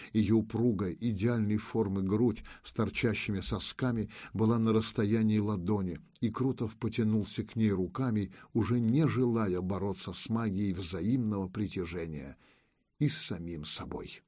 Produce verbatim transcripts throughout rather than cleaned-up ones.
Ее упругая, идеальной формы грудь с торчащими сосками была на расстоянии ладони, и Крутов потянулся к ней руками, уже не желая бороться с магией взаимного притяжения и с самим собой.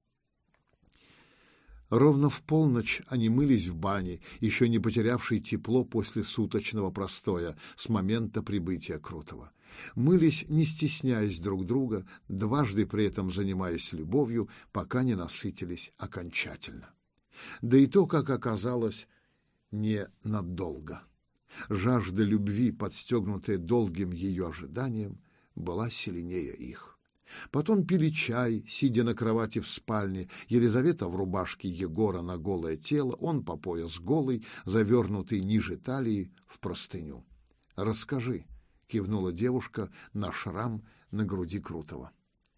Ровно в полночь они мылись в бане, еще не потерявшей тепло после суточного простоя с момента прибытия Крутова. Мылись, не стесняясь друг друга, дважды при этом занимаясь любовью, пока не насытились окончательно. Да и то, как оказалось, не надолго. Жажда любви, подстегнутая долгим ее ожиданием, была сильнее их. Потом пили чай, сидя на кровати в спальне, Елизавета в рубашке Егора на голое тело, он по пояс голый, завернутый ниже талии в простыню. «Расскажи», — кивнула девушка на шрам на груди Крутова.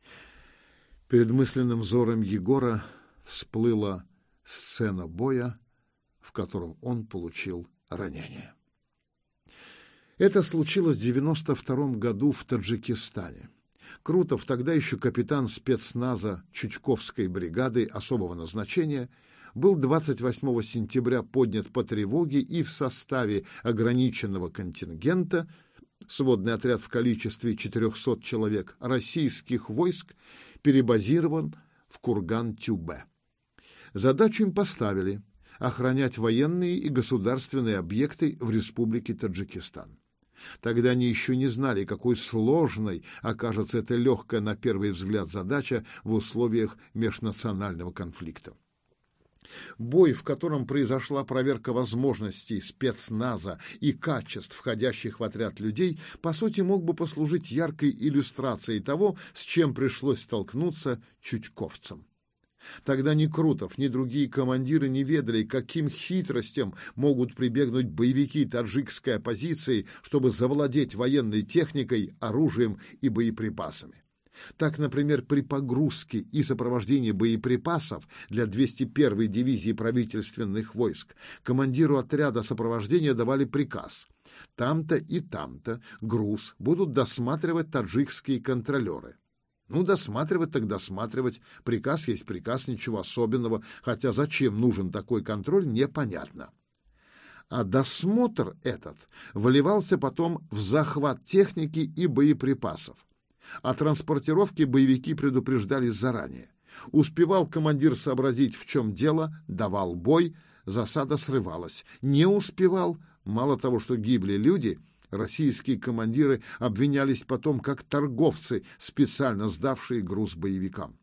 Перед мысленным взором Егора всплыла сцена боя, в котором он получил ранение. Это случилось в девяносто втором году в Таджикистане. Крутов, тогда еще капитан спецназа Чучковской бригады особого назначения, был двадцать восьмого сентября поднят по тревоге и в составе ограниченного контингента, сводный отряд в количестве четырехсот человек, российских войск перебазирован в Курган-Тюбе. Задачу им поставили – охранять военные и государственные объекты в Республике Таджикистан. Тогда они еще не знали, какой сложной окажется эта легкая на первый взгляд задача в условиях межнационального конфликта. Бой, в котором произошла проверка возможностей спецназа и качеств входящих в отряд людей, по сути, мог бы послужить яркой иллюстрацией того, с чем пришлось столкнуться чучковцам. Тогда ни Крутов, ни другие командиры не ведали, каким хитростям могут прибегнуть боевики таджикской оппозиции, чтобы завладеть военной техникой, оружием и боеприпасами. Так, например, при погрузке и сопровождении боеприпасов для двести первой дивизии правительственных войск командиру отряда сопровождения давали приказ: там-то и там-то груз будут досматривать таджикские контролеры. Ну, досматривать так досматривать. Приказ есть приказ, ничего особенного, хотя зачем нужен такой контроль, непонятно. А досмотр этот выливался потом в захват техники и боеприпасов. О транспортировке боевики предупреждали заранее. Успевал командир сообразить, в чем дело, давал бой, засада срывалась. Не успевал, мало того, что гибли люди, российские командиры обвинялись потом как торговцы, специально сдавшие груз боевикам.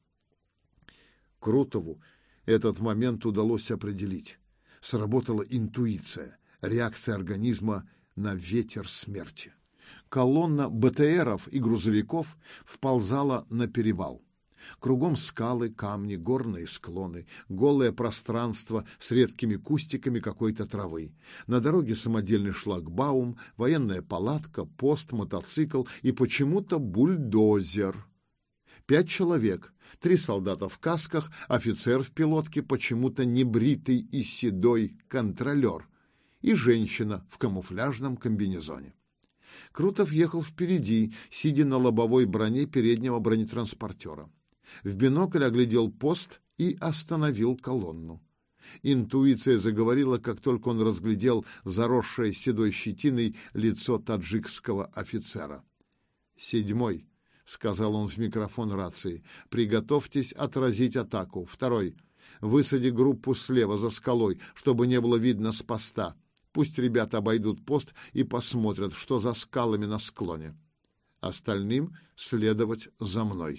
Крутову этот момент удалось определить. Сработала интуиция, реакция организма на ветер смерти. Колонна БТРов и грузовиков вползала на перевал. Кругом скалы, камни, горные склоны, голое пространство с редкими кустиками какой-то травы. На дороге самодельный шлагбаум, военная палатка, пост, мотоцикл и почему-то бульдозер. Пять человек, три солдата в касках, офицер в пилотке, почему-то небритый и седой контролер, и женщина в камуфляжном комбинезоне. Крутов ехал впереди, сидя на лобовой броне переднего бронетранспортера. В бинокль оглядел пост и остановил колонну. Интуиция заговорила, как только он разглядел заросшее седой щетиной лицо таджикского офицера. «Седьмой», — сказал он в микрофон рации, — «приготовьтесь отразить атаку. Второй, высади группу слева за скалой, чтобы не было видно с поста. Пусть ребята обойдут пост и посмотрят, что за скалами на склоне. Остальным следовать за мной».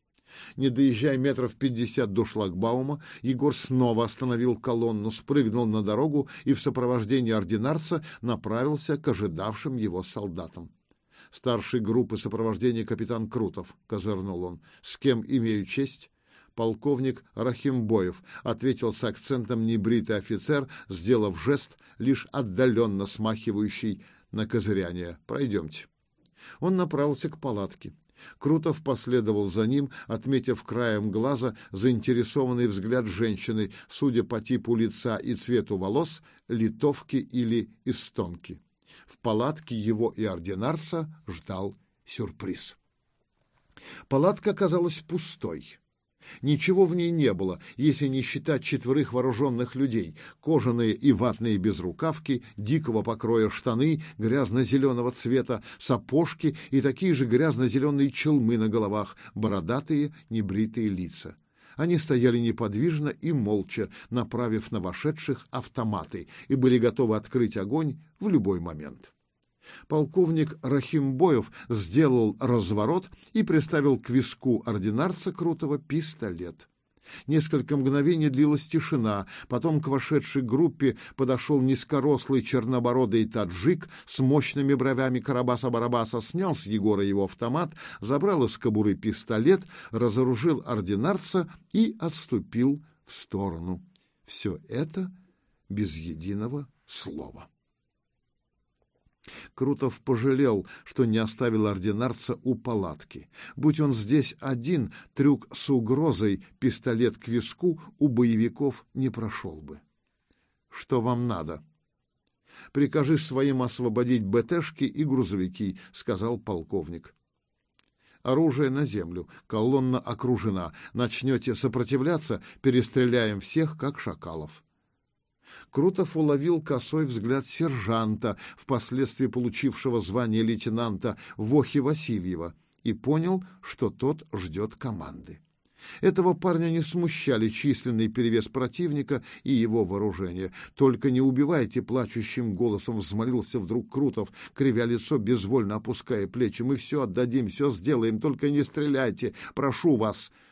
Не доезжая метров пятьдесят до шлагбаума, Егор снова остановил колонну, спрыгнул на дорогу и в сопровождении ординарца направился к ожидавшим его солдатам. «Старший группы сопровождения капитан Крутов», — козырнул он. «С кем имею честь?» «Полковник Рахимбоев», — ответил с акцентом небритый офицер, сделав жест, лишь отдаленно смахивающий на козыряние. «Пройдемте». Он направился к палатке. Крутов последовал за ним, отметив краем глаза заинтересованный взгляд женщины, судя по типу лица и цвету волос, литовки или эстонки. В палатке его и ординарца ждал сюрприз. Палатка оказалась пустой. Ничего в ней не было, если не считать четверых вооруженных людей: кожаные и ватные безрукавки, дикого покроя штаны грязно-зеленого цвета, сапожки и такие же грязно-зеленые челмы на головах, бородатые небритые лица. Они стояли неподвижно и молча, направив на вошедших автоматы, и были готовы открыть огонь в любой момент. Полковник Рахимбоев сделал разворот и приставил к виску ординарца Крутого пистолет. Несколько мгновений длилась тишина, потом к вошедшей группе подошел низкорослый чернобородый таджик с мощными бровями Карабаса-Барабаса, снял с Егора его автомат, забрал из кобуры пистолет, разоружил ординарца и отступил в сторону. Все это без единого слова. Крутов пожалел, что не оставил ординарца у палатки. Будь он здесь один, трюк с угрозой, пистолет к виску у боевиков не прошел бы. «Что вам надо?» «Прикажи своим освободить БТшки и грузовики», — сказал полковник. «Оружие на землю, колонна окружена. Начнете сопротивляться, перестреляем всех, как шакалов». Крутов уловил косой взгляд сержанта, впоследствии получившего звание лейтенанта Вохи Васильева, и понял, что тот ждет команды. Этого парня не смущали численный перевес противника и его вооружение. «Только не убивайте!» — плачущим голосом взмолился вдруг Крутов, кривя лицо, безвольно опуская плечи. «Мы все отдадим, все сделаем, только не стреляйте! Прошу вас!»